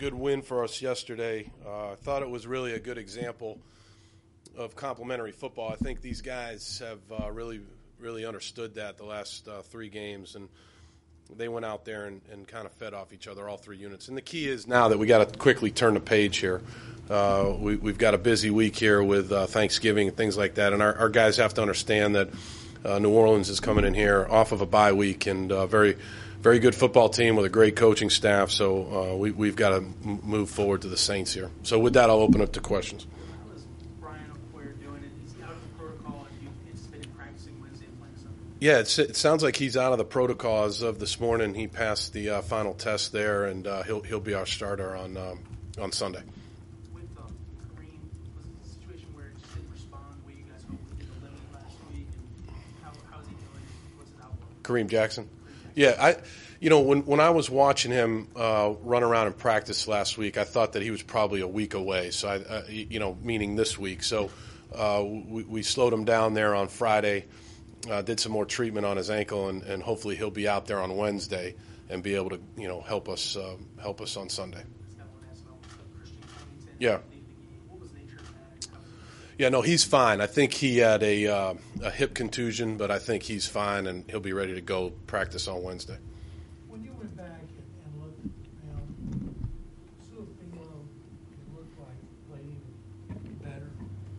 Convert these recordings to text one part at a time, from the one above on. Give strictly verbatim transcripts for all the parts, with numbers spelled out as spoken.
Good win for us yesterday. Uh, I thought it was really a good example of complementary football. I think these guys have uh, really, really understood that the last uh, three games, and they went out there and, and kind of fed off each other, all three units. And the key is now that we got to quickly turn the page here. Uh, we, we've got a busy week here with uh, Thanksgiving and things like that, and our, our guys have to understand that uh, New Orleans is coming in here off of a bye week and uh, very – very good football team with a great coaching staff, so uh, we, we've got to m- move forward to the Saints here. So with that, I'll open up to questions. How is Brian Okoye doing it? He's out of the protocol, and you anticipated practicing Wednesday and playing Sunday? Yeah, it's, it sounds like he's out of the protocol as of this morning. He passed the uh, final test there, and uh, he'll he'll be our starter on um, on Sunday. With uh, Kareem, was it a situation where he just didn't respond the way you guys hoped he did last week? And how how's he doing? What's his outlook? Kareem Jackson. Yeah, I, you know, when when I was watching him uh, run around in practice last week, I thought that he was probably a week away. So I, uh, you know, meaning this week. So uh, we, we slowed him down there on Friday, uh, did some more treatment on his ankle, and, and hopefully he'll be out there on Wednesday and be able to, you know, help us uh, help us on Sunday. Yeah. Yeah, no, he's fine. I think he had a uh, a hip contusion, but I think he's fine, and he'll be ready to go practice on Wednesday. When you went back and, and looked now, Su'a-Filo, it looked like played even better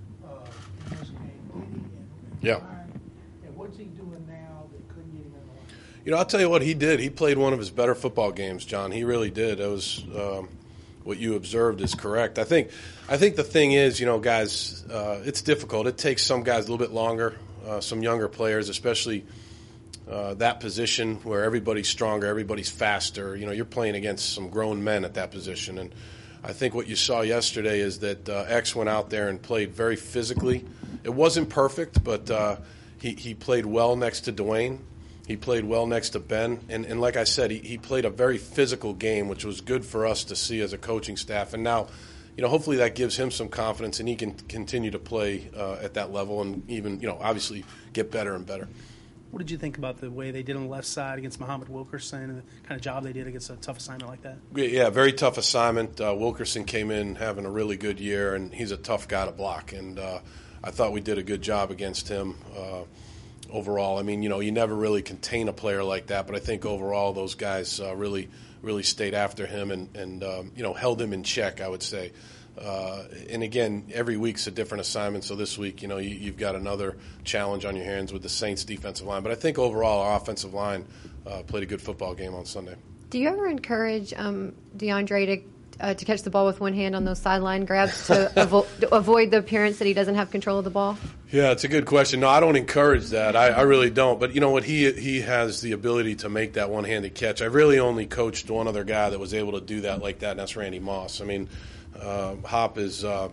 uh, in this game. Did he? And, and Yeah. Brian, and what's he doing now that couldn't get him in the line? You know, I'll tell you what he did. He played one of his better football games, John. He really did. It was um, what you observed is correct. I think I think the thing is, you know, guys, uh, it's difficult. It takes some guys a little bit longer, uh, some younger players, especially uh, that position where everybody's stronger, everybody's faster. You know, you're playing against some grown men at that position. And I think what you saw yesterday is that uh, X went out there and played very physically. It wasn't perfect, but uh, he, he played well next to Dwayne. He played well next to Ben. And, and like I said, he, he played a very physical game, which was good for us to see as a coaching staff. And now, you know, hopefully that gives him some confidence and he can continue to play uh, at that level and even, you know, obviously get better and better. What did you think about the way they did on the left side against Muhammad Wilkerson and the kind of job they did against a tough assignment like that? Yeah, very tough assignment. Uh, Wilkerson came in having a really good year, and he's a tough guy to block. And uh, I thought we did a good job against him uh, overall. I mean, you know, you never really contain a player like that, but I think overall those guys uh, really, really stayed after him and, and um, you know, held him in check, I would say. Uh, and again, every week's a different assignment. So this week, you know, you, you've got another challenge on your hands with the Saints defensive line. But I think overall our offensive line uh, played a good football game on Sunday. Do you ever encourage um, DeAndre to uh, to catch the ball with one hand on those sideline grabs to, avo- to avoid the appearance that he doesn't have control of the ball? Yeah, it's a good question. No, I don't encourage that. I, I really don't. But you know what? He he has the ability to make that one-handed catch. I really only coached one other guy that was able to do that like that, and that's Randy Moss. I mean. Uh, Hop is uh,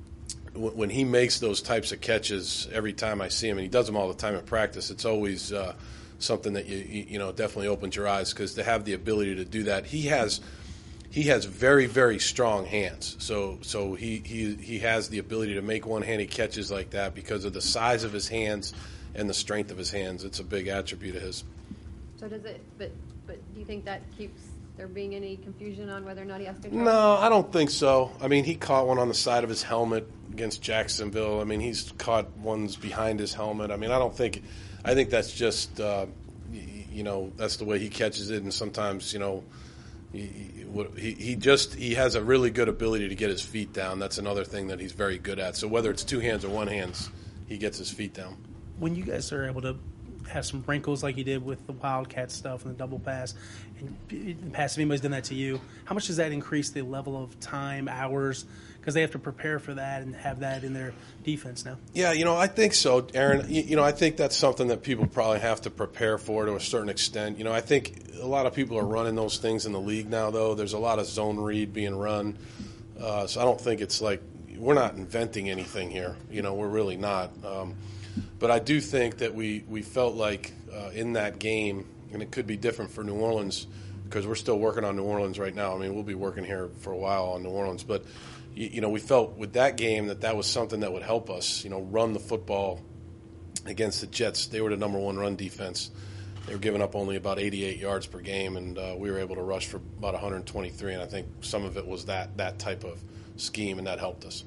w- when he makes those types of catches every time I see him, and he does them all the time in practice. It's always uh, something that you you know definitely opens your eyes because to have the ability to do that, he has he has very very strong hands. So so he he he has the ability to make one-handed catches like that because of the size of his hands and the strength of his hands. It's a big attribute of his. So does it? But but do you think that keeps there being any confusion on whether or not he has control? No, I don't think so. I mean, he caught one on the side of his helmet against Jacksonville. I mean, he's caught ones behind his helmet. I mean, I don't think – I think that's just, uh, you know, that's the way he catches it. And sometimes, you know, he, he, he just – he has a really good ability to get his feet down. That's another thing that he's very good at. So whether it's two hands or one hand, he gets his feet down. When you guys are able to have some wrinkles like you did with the Wildcat stuff and the double pass, and in the past, if anybody's done that to you, how much does that increase the level of time, hours, because they have to prepare for that and have that in their defense now? Yeah, you know, I think so, Aaron. You, you know, I think that's something that people probably have to prepare for to a certain extent. You know, I think a lot of people are running those things in the league now, though. There's a lot of zone read being run, uh, so I don't think it's like we're not inventing anything here. You know, we're really not. Um, But I do think that we, we felt like uh, in that game, and it could be different for New Orleans because we're still working on New Orleans right now. I mean, we'll be working here for a while on New Orleans. But, you, you know, we felt with that game that that was something that would help us, you know, run the football against the Jets. They were the number one run defense. they were giving up only about eighty-eight yards per game, and uh, we were able to rush for about one hundred twenty-three, and I think some of it was that that type of scheme, and that helped us.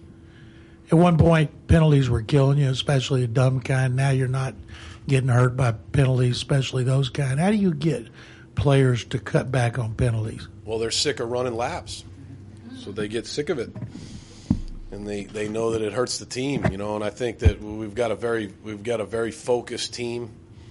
At one point, penalties were killing you, especially a dumb kind. Now you're not getting hurt by penalties, especially those kind. How do you get players to cut back on penalties? Well, they're sick of running laps, so they get sick of it, and they, they know that it hurts the team, you know. And I think that we've got a very we've got a very focused team.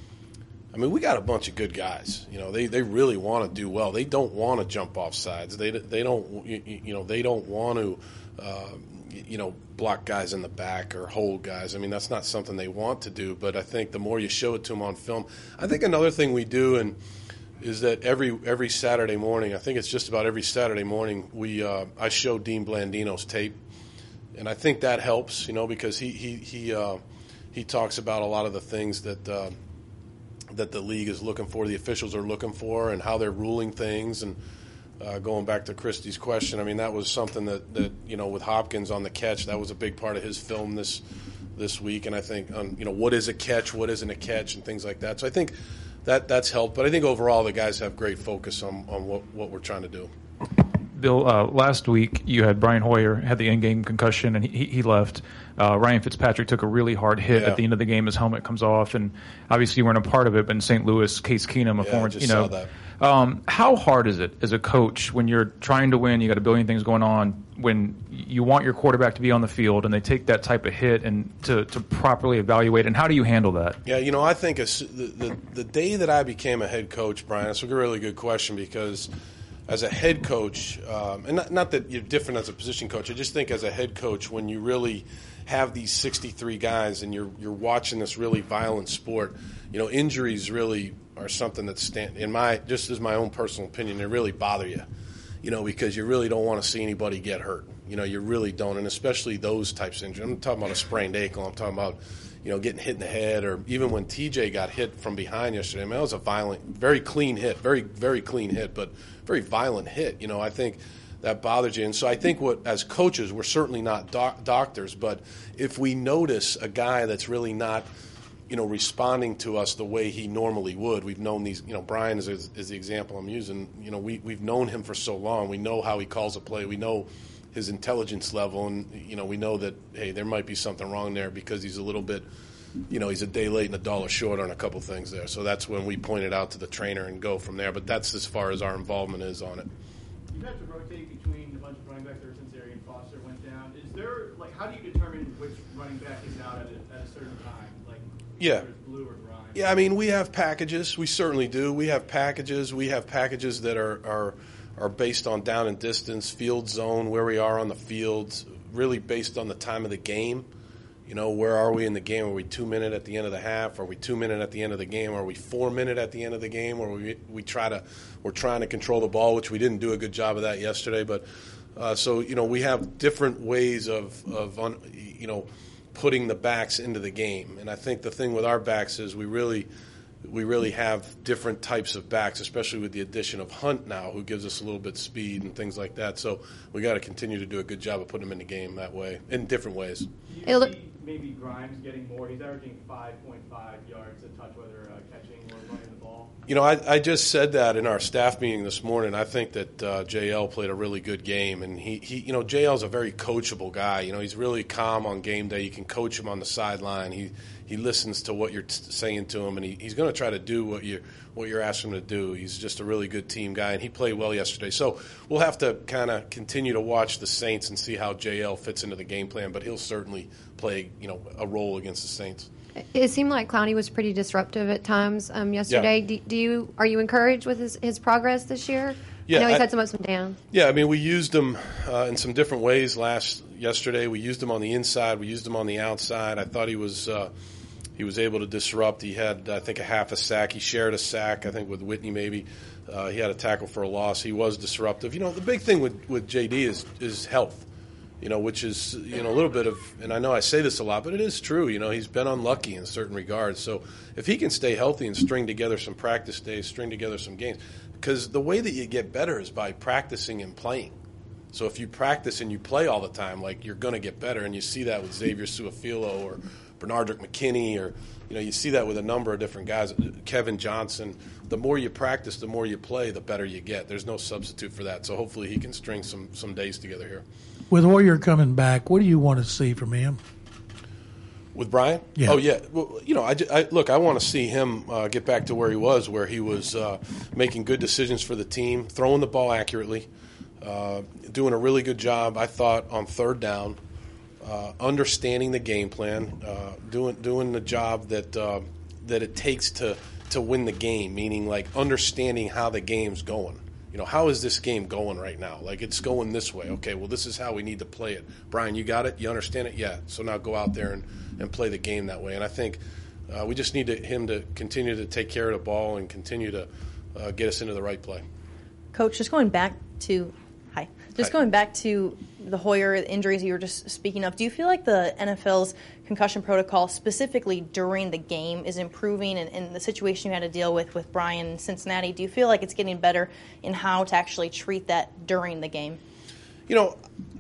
I mean, we got a bunch of good guys. You know, they, they really want to do well. They don't want to jump off sides. They they don't you, you know they don't want to. Uh, you know, block guys in the back or hold guys. I mean, that's not something they want to do, but I think the more you show it to them on film. I think another thing we do and is that every every Saturday morning, I think it's just about every Saturday morning, we uh, I show Dean Blandino's tape, and I think that helps, you know, because he he he uh, he talks about a lot of the things that uh, that the league is looking for, the officials are looking for, and how they're ruling things. And Uh, going back to Christy's question, I mean, that was something that, that, you know, with Hopkins on the catch, that was a big part of his film this this week. And I think, um, you know, what is a catch, what isn't a catch, and things like that. So I think that that's helped. But I think overall the guys have great focus on, on what, what we're trying to do. Bill, uh, last week you had Brian Hoyer had the in-game concussion, and he, he left. Uh, Ryan Fitzpatrick took a really hard hit yeah. at the end of the game. His helmet comes off, and obviously you weren't a part of it. But in Saint Louis, Case Keenum, a yeah, former, I just you know, saw that. Um, how hard is it as a coach when you're trying to win? You got a billion things going on. When you want your quarterback to be on the field, and they take that type of hit, and to, to properly evaluate. And how do you handle that? Yeah, you know, I think a, the, the the day that I became a head coach, Brian, that's a really good question, because as a head coach, um, and not, not that you're different as a position coach, I just think as a head coach, when you really have these sixty-three guys and you're you're watching this really violent sport, you know, injuries really are something that stand in my just as my own personal opinion, they really bother you, you know, because you really don't want to see anybody get hurt. You know, you really don't, and especially those types of injuries. I'm talking about a sprained ankle. I'm talking about, you know, getting hit in the head, or even when T J got hit from behind yesterday. I mean, that was a violent, very clean hit, very very clean hit, but very violent hit. You know, I think that bothers you. And so I think what, as coaches, we're certainly not doc- doctors, but if we notice a guy that's really not, you know, responding to us the way he normally would, we've known these, you know, Brian is, is, is the example I'm using, you know, we, we've known him for so long. We know how he calls a play. We know his intelligence level, and, you know, we know that, hey, there might be something wrong there because he's a little bit, you know, he's a day late and a dollar short on a couple things there. So that's when we point it out to the trainer and go from there. But that's as far as our involvement is on it. You have to rotate between a bunch of running backs there since Arian Foster went down. Is there, like, how do you determine which running back is out at a, at a certain time? Like, yeah. whether it's Blue or Grimes? Yeah, I mean, we have packages. We certainly do. We have packages. We have packages that are, are, are based on down and distance, field zone, where we are on the field, really based on the time of the game. You know, where are we in the game? Are we two minute at the end of the half? Are we two minute at the end of the game? Are we four minute at the end of the game? Or we we try to we're trying to control the ball, which we didn't do a good job of that yesterday. But uh, so you know, we have different ways of of un, you know putting the backs into the game. And I think the thing with our backs is we really we really have different types of backs, especially with the addition of Hunt now, who gives us a little bit of speed and things like that. So we got to continue to do a good job of putting them in the game that way, in different ways. Do you It'll- see maybe Grimes getting more? He's averaging five point five yards a touch, whether uh, catching or running the ball. You know, I, I just said that in our staff meeting this morning. I think that uh, J L played a really good game, and he, he, you know, J L's a very coachable guy. You know, he's really calm on game day. You can coach him on the sideline. He he listens to what you're t- saying to him, and he, he's going to try to do what you what you're asking him to do. He's just a really good team guy, and he played well yesterday. So we'll have to kind of continue to watch the Saints and see how J L fits into the game plan, but he'll certainly play, you know, a role against the Saints. It seemed like Clowney was pretty disruptive at times um, yesterday. Yeah. Do, do you are you encouraged with his, his progress this year? Yeah, I know he's I- had some ups and downs. Yeah, I mean, we used him uh, in some different ways last yesterday. We used him on the inside. We used him on the outside. I thought he was uh, he was able to disrupt. He had, I think, a half a sack. He shared a sack, I think, with Whitney maybe. Uh, he had a tackle for a loss. He was disruptive. You know, the big thing with, with J D is is health, you know, which is, you know, a little bit of, and I know I say this a lot, but it is true. You know, he's been unlucky in certain regards. So if he can stay healthy and string together some practice days, string together some games, because the way that you get better is by practicing and playing. So if you practice and you play all the time, like, you're going to get better, and you see that with Xavier Suafilo or Bernardrick McKinney, or you know, you see that with a number of different guys. Kevin Johnson. The more you practice, the more you play, the better you get. There's no substitute for that. So hopefully he can string some some days together here. With Hoyer coming back, what do you want to see from him? With Brian? Yeah. Oh, yeah. Well, you know, I, I, look, I want to see him uh, get back to where he was, where he was uh, making good decisions for the team, throwing the ball accurately, uh, doing a really good job, I thought, on third down, uh, understanding the game plan, uh, doing doing the job that uh, that it takes to, to win the game, meaning, like, understanding how the game's going. You know, how is this game going right now? Like, it's going this way. Okay, well, this is how we need to play it. Brian, you got it? You understand it? Yeah. So now go out there and, and play the game that way. And I think uh, we just need to, him to continue to take care of the ball and continue to uh, get us into the right play. Coach, just going back to hi, just Hi. going back to the Hoyer injuries you were just speaking of, do you feel like the N F L's concussion protocol, specifically during the game, is improving? And in the situation you had to deal with with Brian in Cincinnati, do you feel like it's getting better in how to actually treat that during the game? You know,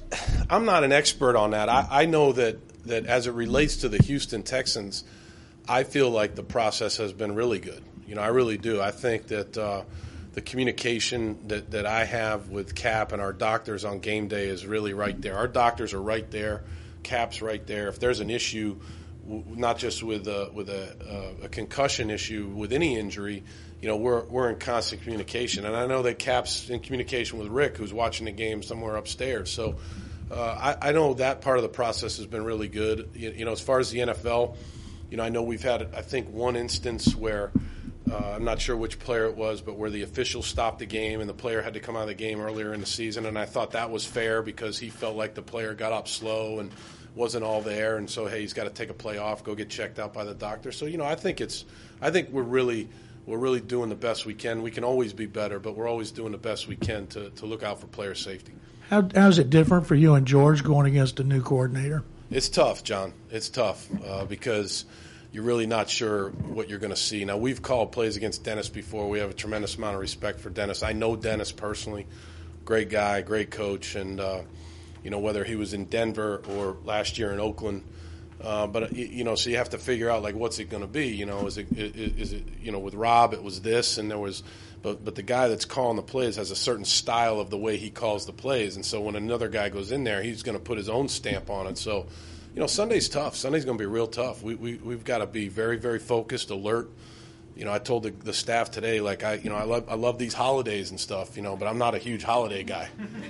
I'm not an expert on that. I, I know that, that as it relates to the Houston Texans, I feel like the process has been really good. You know, I really do. I think that uh, the communication that, that I have with Cap and our doctors on game day is really right there. Our doctors are right there. Cap's right there. If there's an issue, not just with a, with a, a concussion issue, with any injury, you know, we're we're in constant communication. And I know that Cap's in communication with Rick, who's watching the game somewhere upstairs. So uh, I, I know that part of the process has been really good. You, you know, as far as the N F L, you know, I know we've had, I think, one instance where uh, I'm not sure which player it was, but where the official stopped the game and the player had to come out of the game earlier in the season. And I thought that was fair because he felt like the player got up slow and wasn't all there. And so, hey, he's got to take a play off, go get checked out by the doctor. So, you know, I think it's, I think we're really, we're really doing the best we can. We can always be better, but we're always doing the best we can to, to look out for player safety. How how's it different for you and George going against a new coordinator? It's tough, John. It's tough uh, because you're really not sure what you're going to see. Now, we've called plays against Dennis before. We have a tremendous amount of respect for Dennis. I know Dennis personally. Great guy, great coach. And, uh, you know, whether he was in Denver or last year in Oakland. Uh, but, you know, so you have to figure out, like, what's it going to be? You know, is it, is it, you know, with Rob it was this and there was – but but the guy that's calling the plays has a certain style of the way he calls the plays. And so when another guy goes in there, he's going to put his own stamp on it. So – you know, Sunday's tough. Sunday's going to be real tough. We, we, we've got to be very, very focused, alert. You know, I told the, the staff today, like, I, you know, I love, I love these holidays and stuff, you know, but I'm not a huge holiday guy.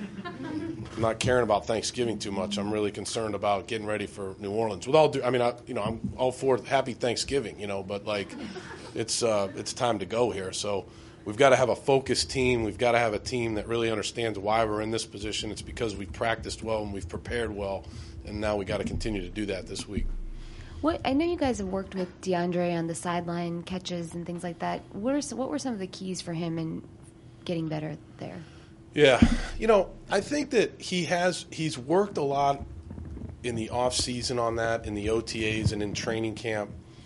I'm not caring about Thanksgiving too much. I'm really concerned about getting ready for New Orleans. With all due, I mean, I, you know, I'm all for happy Thanksgiving, you know, but, like, it's, uh, it's time to go here. So we've got to have a focused team. We've got to have a team that really understands why we're in this position. It's because we've practiced well and we've prepared well. And now we got to continue to do that this week. What I know you guys have worked with DeAndre on the sideline catches and things like that. What are what were some of the keys for him in getting better there? Yeah, you know, I think that he has he's worked a lot in the off season on that, in the O T As and in training camp.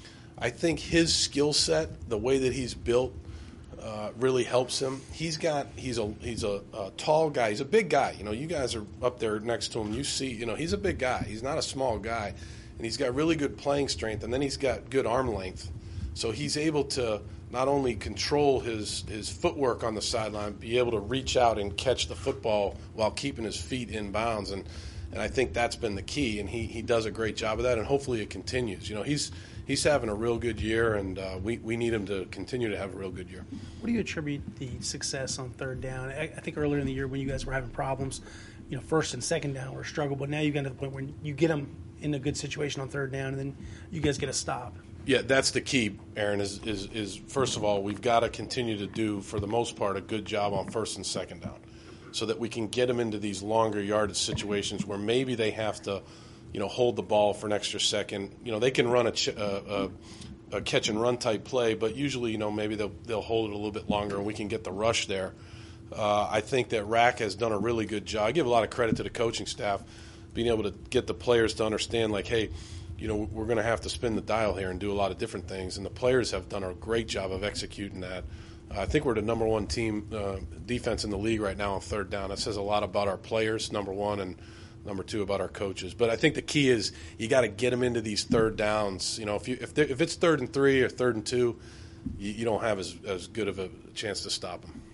I think his skill set, the way that he's built, Uh, really helps him. He's got he's a he's a, a tall guy. He's a big guy. You know, you guys are up there next to him. You see, you know, he's a big guy. He's not a small guy, and he's got really good playing strength. And then he's got good arm length, so he's able to not only control his his footwork on the sideline, be able to reach out and catch the football while keeping his feet in bounds. And and I think that's been the key. And he he does a great job of that. And hopefully it continues. You know, he's. He's having a real good year, and uh, we, we need him to continue to have a real good year. What do you attribute the success on third down? I, I think earlier in the year when you guys were having problems, you know, first and second down were a struggle, but now you've got to the point where you get them in a good situation on third down, and then you guys get a stop. Yeah, that's the key, Aaron, is, is, is first of all, we've got to continue to do, for the most part, a good job on first and second down so that we can get them into these longer yardage situations where maybe they have to – you know, hold the ball for an extra second. You know, they can run a, ch- a, a, a catch and run type play, but usually, you know, maybe they'll they'll hold it a little bit longer and we can get the rush there. Uh, I think that Rack has done a really good job. I give a lot of credit to the coaching staff, being able to get the players to understand, like, hey, you know, we're going to have to spin the dial here and do a lot of different things, and the players have done a great job of executing that. Uh, I think we're the number one team uh, defense in the league right now on third down. That says a lot about our players, number one, and number two about our coaches. But I think the key is you got to get them into these third downs. You know, if you if if it's third and three or third and two, you, you don't have as as good of a chance to stop them.